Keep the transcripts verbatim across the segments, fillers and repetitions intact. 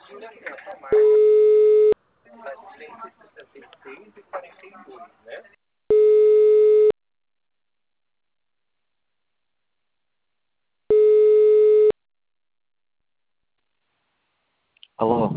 Alô,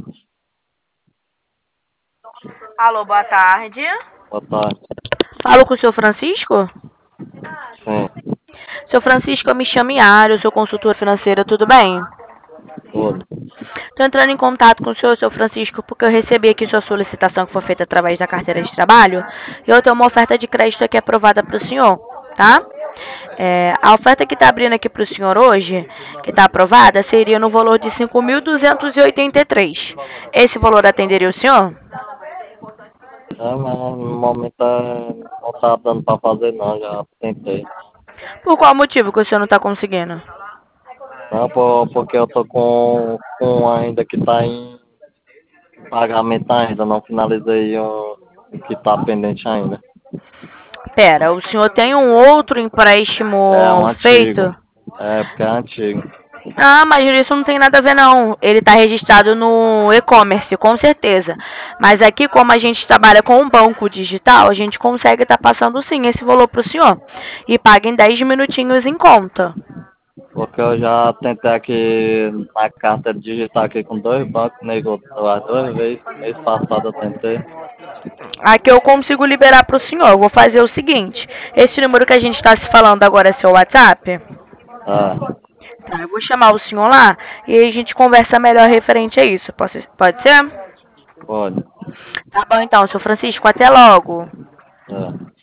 Alô, boa tarde. boa tarde. Falo com o senhor Francisco? Sim, Seu Francisco, eu me chamo Yara, eu sou consultor financeiro, tudo bem? tudo. Estou entrando em contato com o senhor, seu Francisco, porque eu recebi aqui sua solicitação que foi feita através da carteira de trabalho e eu tenho uma oferta de crédito aqui aprovada para o senhor, tá? É, a oferta que está abrindo aqui para o senhor hoje, que está aprovada, seria no valor de cinco mil duzentos e oitenta e três. Esse valor atenderia o senhor? É, mas no momento é, não tá dando pra fazer não, já tentei. Por qual motivo que o senhor não está conseguindo? Não, por, porque eu tô com, com ainda que tá em pagamento ainda, não finalizei o o que tá pendente ainda. Pera, o senhor tem um outro É um empréstimo antigo. feito? É, porque é antigo. Ah, mas isso não tem nada a ver não. Ele está registrado no e-commerce, com certeza. Mas aqui, como a gente trabalha com um banco digital, a gente consegue estar passando sim esse valor para o senhor. E paga em dez minutinhos em conta. Porque eu já tentei aqui na carta digital aqui com dois bancos, negou as duas vezes. Mês passado eu tentei. Aqui eu consigo liberar para o senhor. Eu vou fazer o seguinte. Esse número que a gente está se falando agora é seu WhatsApp? Ah, Tá, eu vou chamar o senhor lá e aí a gente conversa melhor referente a isso. Pode, pode ser? pode. Tá bom então, seu Francisco. Até logo. É.